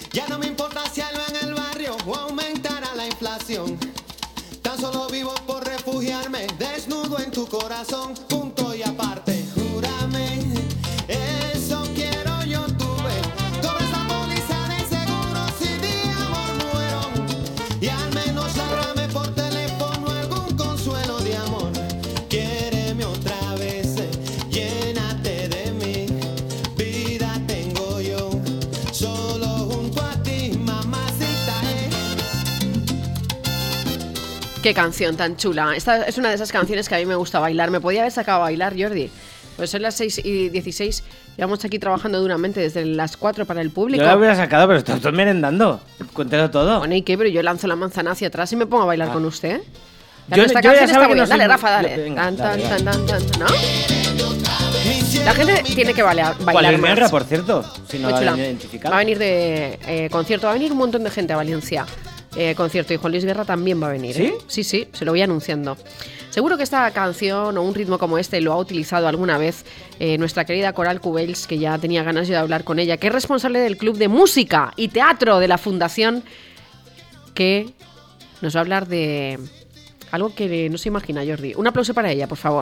Ya no me importa si algo en el barrio o aumentará la inflación. Tan solo vivo por refugiarme, desnudo en tu corazón, punto y aparte. Júrame, eso quiero yo tuve. Cobras la póliza de seguro si de amor muero. Y al menos háblame por teléfono algún consuelo de amor. Quiéreme otra vez, llénate de mí. Vida tengo yo, solo junto a ti, mamacita. Qué canción tan chula. Esta es una de esas canciones que a mí me gusta bailar. Me podía haber sacado a bailar, Jordi. Pues son las 6:16. Llevamos aquí trabajando duramente desde las 4 para el público. Yo la hubiera sacado, pero estoy merendando. Cuéntelo todo. Bueno, ¿y qué? Pero yo lanzo la manzana hacia atrás y me pongo a bailar con usted. Yo Esta ya canción sabe está que muy no bien. soy Dale, muy- Rafa, dale. Venga, Tan, dale, tan, dale. tan, ¿no? La gente tiene que bailar Valeria más. Negra, por cierto, si no Muy la chula. habían identificado. Va a venir de concierto, va a venir un montón de gente a Valencia. Concierto, y Juan Luis Guerra también va a venir. ¿Sí? Sí, se lo voy anunciando. Seguro que esta canción o un ritmo como este lo ha utilizado alguna vez nuestra querida Coral Cubells, que ya tenía ganas yo de hablar con ella, que es responsable del Club de Música y Teatro de la Fundación, que nos va a hablar de algo que no se imagina, Jordi. Un aplauso para ella, por favor.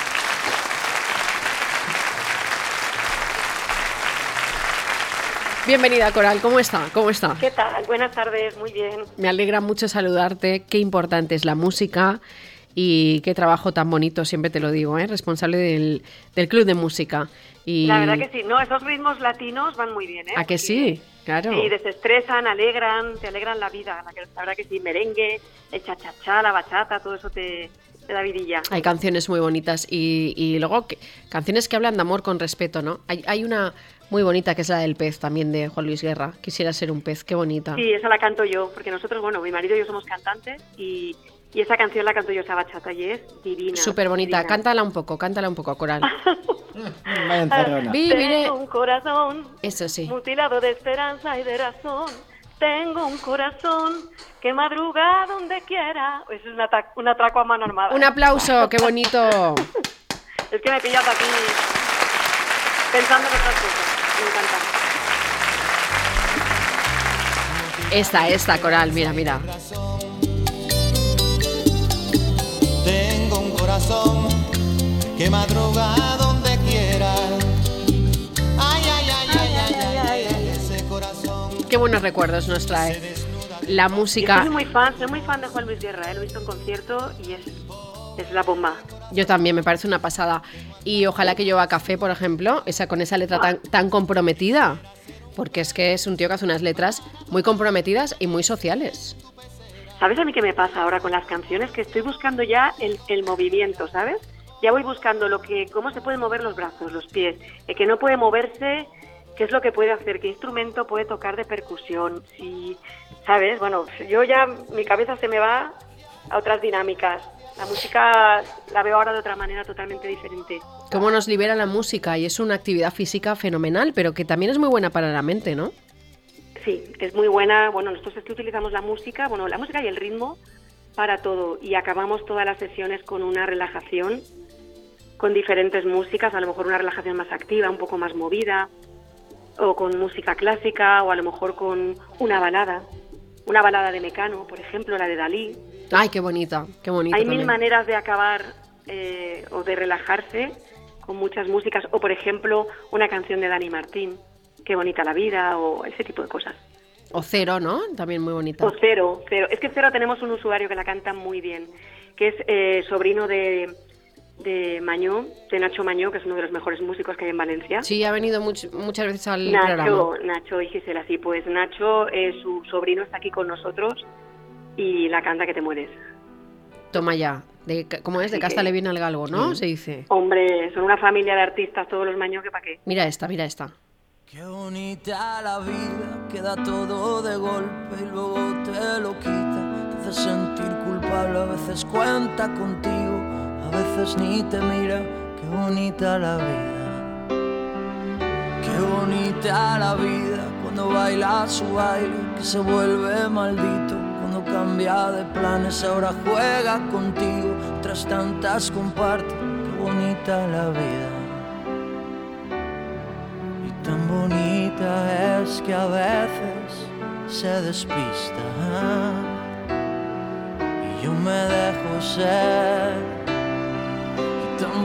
Bienvenida, Coral, ¿cómo está? ¿Cómo está? ¿Qué tal? Buenas tardes, muy bien. Me alegra mucho saludarte. Qué importante es la música y qué trabajo tan bonito, siempre te lo digo, ¿eh? Responsable del Club de Música. Y... La verdad que sí, no, esos ritmos latinos van muy bien, ¿eh? ¿A que sí? Claro. Sí, desestresan, alegran, te alegran la vida. La verdad que sí, merengue, el cha-cha-cha, la bachata, todo eso te da vidilla. Hay canciones muy bonitas y luego canciones que hablan de amor con respeto, ¿no? Hay una muy bonita que es la del pez también de Juan Luis Guerra. Quisiera ser un pez, qué bonita. Sí, esa la canto yo, porque nosotros, bueno, mi marido y yo somos cantantes y esa canción la canto yo, esa bachata, y es divina. Súper bonita. Divina. Cántala un poco, Coral. Vaya encerrona. Viviré. Tengo un corazón Eso sí. mutilado de esperanza y de razón. Tengo un corazón que madruga donde quiera. Eso es un atraco a mano armada. Un aplauso, qué bonito. Es que me pillas aquí pensando en otras cosas. Me encanta. Esta, Coral, mira. Tengo un corazón que madruga donde quiera. Ay, ese corazón. Qué buenos recuerdos nos trae la Yo música. soy muy fan de Juan Luis Guerra, lo he visto en concierto y es la bomba. Yo también, me parece una pasada. Y ojalá que Lleva Café, por ejemplo, con esa letra tan comprometida. Porque es que es un tío que hace unas letras muy comprometidas y muy sociales. ¿Sabes a mí qué me pasa ahora con las canciones? Que estoy buscando ya el movimiento, ¿sabes? Ya voy buscando cómo se pueden mover los brazos, los pies. El que no puede moverse, qué es lo que puede hacer, qué instrumento puede tocar de percusión. Si, ¿sabes? Bueno, yo ya, mi cabeza se me va a otras dinámicas. La música la veo ahora de otra manera totalmente diferente. Cómo nos libera la música, y es una actividad física fenomenal, pero que también es muy buena para la mente, ¿no? Sí, es muy buena. Bueno, nosotros es que utilizamos la música y el ritmo para todo. Y acabamos todas las sesiones con una relajación, con diferentes músicas, a lo mejor una relajación más activa, un poco más movida, o con música clásica, o a lo mejor con una balada de Mecano, por ejemplo, la de Dalí. Ay, qué bonita. Hay mil maneras de acabar o de relajarse con muchas músicas, o por ejemplo, una canción de Dani Martín, Qué bonita la vida, o ese tipo de cosas. O Cero, ¿no? También muy bonita. O Cero. Es que Cero tenemos un usuario que la canta muy bien, que es sobrino de Mañó, de Nacho Mañó, que es uno de los mejores músicos que hay en Valencia. Sí, ha venido muchas veces al programa. Nacho y Gisela, sí, pues Nacho, su sobrino está aquí con nosotros y la canta que te mueres. Toma ya. ¿Cómo es? De cástale bien al galgo, ¿no? Se dice. Hombre, son una familia de artistas todos los Mañó, que pa' qué. Mira esta. Qué bonita la vida, que da todo de golpe y luego te lo quita. Te hace sentir culpable, a veces cuenta contigo, a veces ni te mira. Qué bonita la vida. Qué bonita la vida, cuando baila su baile, que se vuelve maldito. Cuando cambia de planes, ahora juega contigo, tras tantas comparte. Qué bonita la vida. Tan bonita es que a veces se despista y yo me dejo ser. Y tan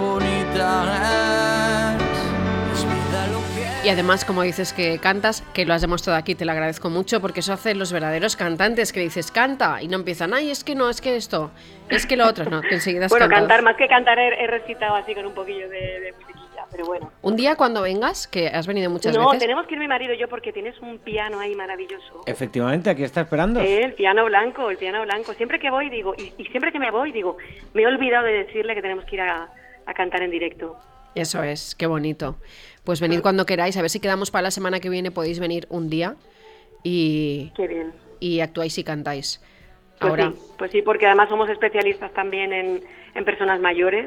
bonita es vida lo que... Y además, como dices que cantas, que lo has demostrado aquí, te lo agradezco mucho, porque eso hacen los verdaderos cantantes, que dices canta y no empiezan, ay, es que no, es que esto, es que lo otro, no, que enseguida has Bueno, cantado. cantar, más que cantar, he recitado así con un poquillo de musiquilla, pero bueno. Un día cuando vengas, que has venido muchas No, veces. tenemos que ir mi marido y yo porque tienes un piano ahí maravilloso. Efectivamente, aquí está esperando. El piano blanco, el piano blanco. Siempre que voy digo, y siempre que me voy digo, me he olvidado de decirle que tenemos que ir a cantar en directo. Eso es, qué bonito. Pues venid cuando queráis, a ver si quedamos para la semana que viene, podéis venir un día y, Qué bien. y actuáis y cantáis. Pues Ahora, pues sí, porque además somos especialistas también en personas mayores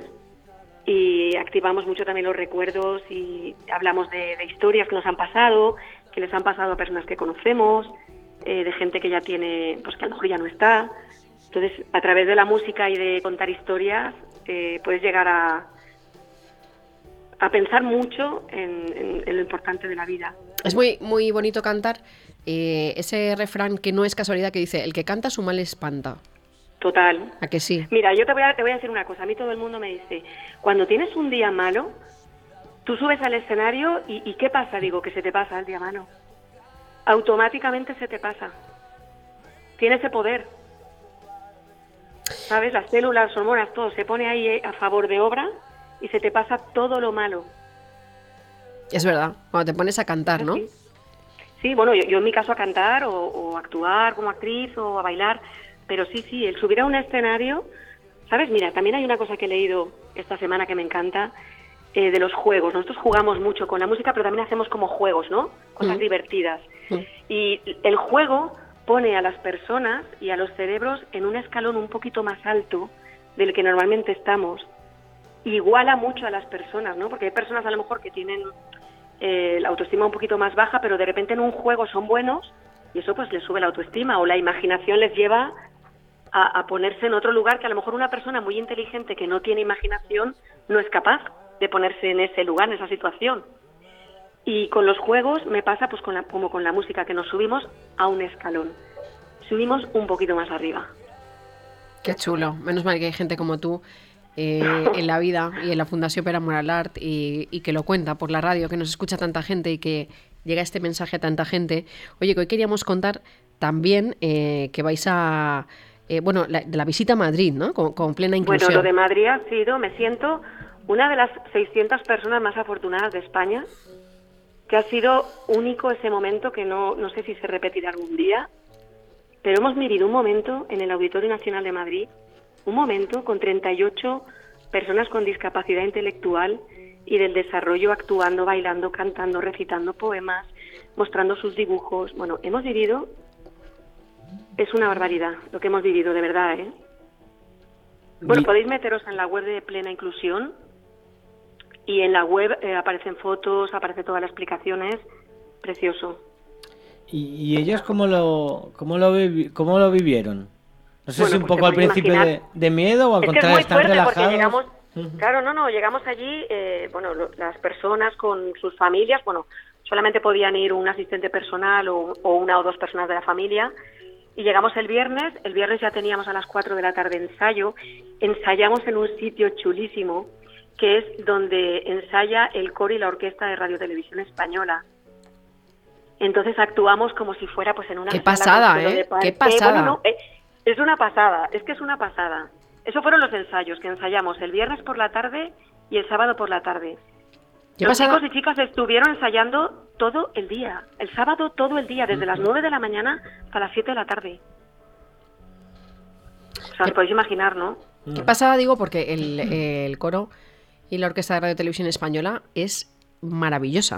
y activamos mucho también los recuerdos y hablamos de historias que nos han pasado, que les han pasado a personas que conocemos, de gente que ya tiene, pues que a lo mejor ya no está. Entonces, a través de la música y de contar historias, puedes llegar a pensar mucho en lo importante de la vida. es muy, muy bonito cantar ese refrán que no es casualidad que dice, el que canta su mal espanta. Total. ¿A que sí? Mira, yo te voy a decir una cosa. A mí todo el mundo me dice, cuando tienes un día malo, tú subes al escenario y ¿qué pasa? Digo, que se te pasa el día malo. Automáticamente se te pasa. Tiene ese poder. ¿Sabes? Las células, las hormonas, todo se pone ahí a favor de obra y se te pasa todo lo malo. Es verdad, cuando te pones a cantar, ¿no? Sí, sí, bueno, yo en mi caso a cantar o actuar como actriz o a bailar, pero sí, el subir a un escenario, ¿sabes? Mira, también hay una cosa que he leído esta semana que me encanta, de los juegos. Nosotros jugamos mucho con la música, pero también hacemos como juegos, ¿no? Cosas divertidas. Y el juego pone a las personas y a los cerebros en un escalón un poquito más alto del que normalmente estamos. Iguala mucho a las personas, ¿no? Porque hay personas a lo mejor que tienen la autoestima un poquito más baja, pero de repente en un juego son buenos y eso pues les sube la autoestima o la imaginación les lleva a ponerse en otro lugar que a lo mejor una persona muy inteligente que no tiene imaginación no es capaz de ponerse en ese lugar, en esa situación. Y con los juegos me pasa pues como con la música, que nos subimos a un escalón. Subimos un poquito más arriba. Qué chulo. Menos mal que hay gente como tú en la vida y en la Fundación Per Amor al Art y que lo cuenta por la radio, que nos escucha tanta gente y que llega este mensaje a tanta gente. Oye, que hoy queríamos contar también que vais a... de la visita a Madrid, ¿no? Con plena inclusión. Bueno, lo de Madrid ha sido, me siento una de las 600 personas más afortunadas de España, que ha sido único ese momento que no sé si se repetirá algún día, pero hemos vivido un momento en el Auditorio Nacional de Madrid, un momento con 38 personas con discapacidad intelectual y del desarrollo actuando, bailando, cantando, recitando poemas, mostrando sus dibujos. Bueno, hemos vivido, es una barbaridad lo que hemos vivido, de verdad, ¿eh? Bueno, podéis meteros en la web de Plena Inclusión y en la web aparecen fotos, aparece todas las explicaciones, precioso. ¿Y ellos cómo lo vivieron? No sé si un pues poco al principio de miedo o al contrario están relajados. Porque llegamos, claro, llegamos allí, las personas con sus familias, solamente podían ir un asistente personal o una o dos personas de la familia. Y llegamos el viernes ya teníamos a las 4 de la tarde ensayo, ensayamos en un sitio chulísimo, que es donde ensaya el coro y la orquesta de Radio Televisión Española. Entonces actuamos como si fuera pues en una ¡Qué sala pasada, de parque. ¡Qué pasada! Es una pasada, es que es una pasada. Esos fueron los ensayos que ensayamos el viernes por la tarde y el sábado por la tarde. Los chicos y chicas estuvieron ensayando todo el día, el sábado todo el día, desde las 9 de la mañana hasta las 7 de la tarde. O sea, os podéis imaginar, ¿no? ¿Qué pasada? Digo, porque el coro y la orquesta de Radio Televisión Española es maravillosa.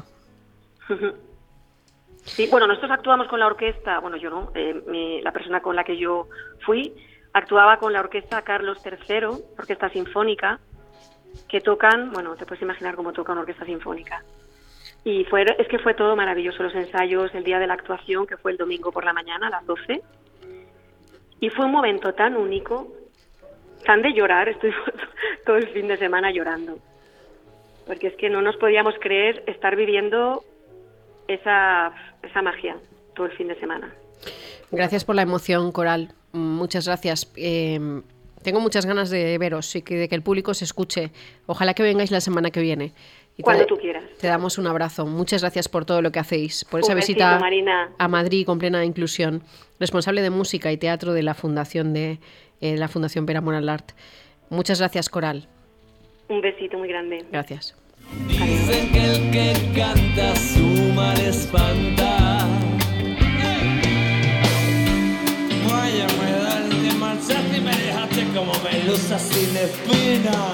Sí, bueno, nosotros actuamos con la orquesta, yo no, la persona con la que yo fui actuaba con la orquesta Carlos III, orquesta sinfónica, que tocan, te puedes imaginar cómo toca una orquesta sinfónica. Y es que fue todo maravilloso, los ensayos, el día de la actuación, que fue el domingo por la mañana a las 12. Y fue un momento tan único, tan de llorar, estuvimos todo el fin de semana llorando. Porque es que no nos podíamos creer estar viviendo esa magia todo el fin de semana. Gracias por la emoción, Coral. Muchas gracias. Tengo muchas ganas de veros y de que el público se escuche. Ojalá que vengáis la semana que viene. Y Cuando tú quieras. Te damos un abrazo. Muchas gracias por todo lo que hacéis, por esa besito, visita Marina. a Madrid con plena inclusión. Responsable de música y teatro de la Fundación Pere Moral Art. Muchas gracias, Coral. Un besito muy grande. Gracias. Dicen que el que canta su mal espanta. Vaya, me da el de marcharte y me dejaste como melusa sin espina.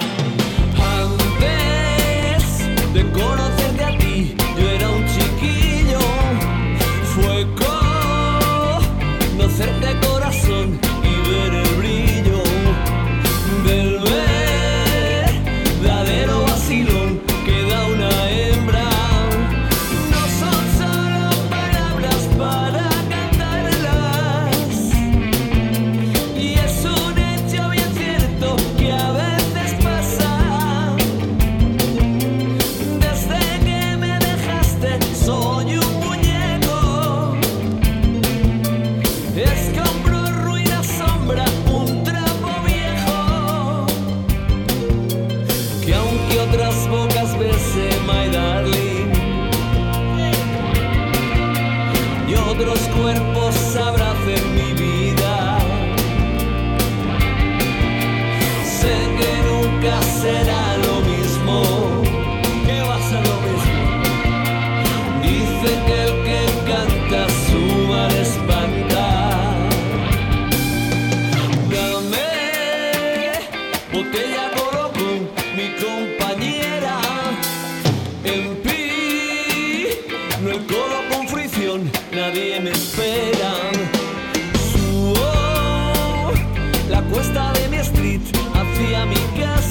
Antes de conocerte a ti, yo era un chiquillo. Fue conocerte corazón y ver el brillo del verdadero vacilón que da una hembra. No son solo palabras para cantarlas, y es un hecho bien cierto que a veces pasa. Desde que me dejaste soy un muñeco, escombro, ruina, sombra, un trapo viejo, que aunque otras bocas bese my darling y otros cuerpos abracen mi vida, sé que nunca será lo mismo, que va a ser lo mismo. Dice que el que canta su mal espanta. Dame botella colocón, mi compañera. En pi, no el coro con fricción, nadie me espera. Subo la cuesta de mi street hacia mi casa.